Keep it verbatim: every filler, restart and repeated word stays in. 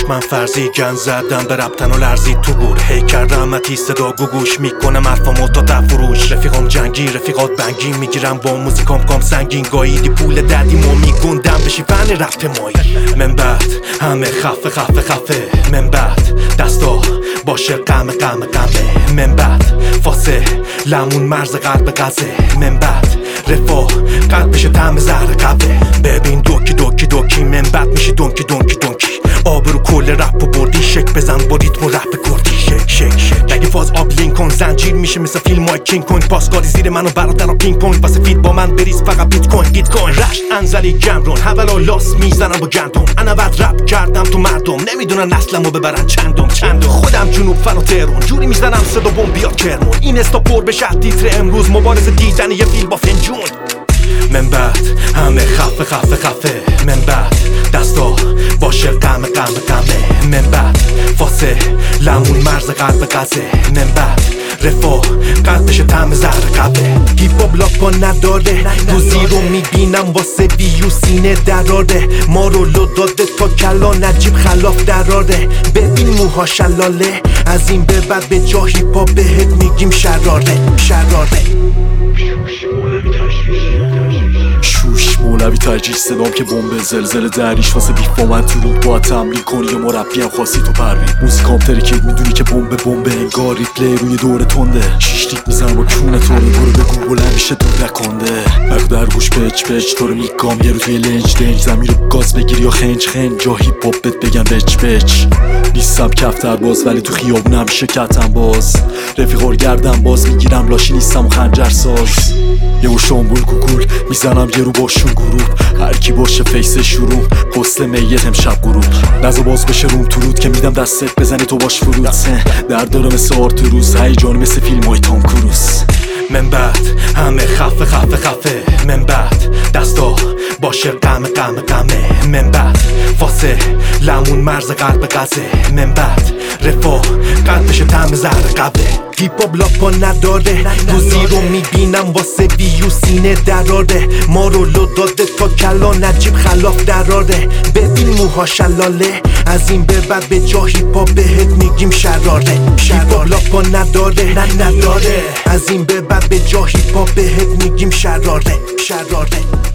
من فرضی گن زدم به ربطن و لرزید تو گور هی کردم متی صدا گوگوش میکنم حرفامو تا تفروش رفیقام جنگی رفیقات بنگی میگیرم با موزیکام کام سنگین گاییدی پول ددیمو میگوندم بشی فن رفت مایی من بعد همه خفه خفه خفه من بعد دستا باشه قم قم قمه من بعد فاسه لمون مرز قلب قزه من بعد رفاه قلب بشه طعم زهر قبه ببین دوکی دوکی دوکی من بعد میشی دونکی دونکی دونکی آبرو کل رپ و بردی شک بزن با ریتم و رپ کردی شک شک شک نگه فاز آب لینک کن زنجیر میشه مثل فیلم های کینگ کنگ پاسکاری زیر منو برادر پینگ پونگ واسه فیت با من بریز فقط بیت کوین گیت کوین رشت انزلی گمرون حوالا لاس میزنم با گندم انا بعد رپ کردم تو مردم نمیدونن نسلمو ببرن چندم چندم خودم جنوب فن و تهران جوری میزنم صدا بمب بیاد کرمون این استا پر بشه تیتر امروز مبارزه دیدن یه فیلم با فنجون من بعد همه خفه خفه خفه من بعد دستا باشه قم قم قمه من بعد فاسه لمون مرز قلب قزه من بعد رفاه قلب بشه طعم زهر قبه هیپ هاپ لاپا نداره روزی رو میبینم واسه ویو سینه دراره ما رو لو داده تا کلا نجیب خلاف دراره ببین موها شلاله از این به بعد به جا هیپ هاپ بهت میگیم شراره شراره شوش مولوی ترجیح صدام که بمب زلزله دریش واسه بیف با من تو رود باید تمرین کنی یا مربی هم خواستی تو پروین موزیکام ترکید میدونی که بمب بمب انگار ریپلی روی دور تنده شیش تیک میزنم با کونه تو رو برو بگو بلند میشه دور نکنده بگو در گوش بچ بچ تو رو میگام یه رو توی لنج دنج زمین رو گاز بگیری یا خنج خنج جا هیپ هاپ بت بگم بچ بچ نیستم کفتر باز ولی تو خیابونم میشه کتم باز رفیقار گردم باز میگیرم لاشی نیستم و خنجر ساز یه شامبول کوکول میزنم یه رو باشون گروه هر کی باشه فیس شروع پست میت امشب گروه نزا باز بشه روم تو رود که میدم دستت بزنی تو باش فرود در داره مثل آرتوروز هیجان مثل فیلم های تام کروز من بعد همه خفه خفه خفه من بعد دستا باشه قم قم قمه من بعد فاسه لمون مرز قلب قزه من بعد رفاه قلب بشه طعم زهر قبه هیپ هاپ لاپا نداره روزی رو میبینم واسه ویو سینه دراره ما رو لو داده تا کلا نجیب خلاف دراره ببین موها شلاله از این به بعد به جا هیپ هاپ بهت میگیم شراره هیپ هاپ لاپا نداره نداره از این به بعد به جا هیپ هاپ بهت میگیم شراره شراره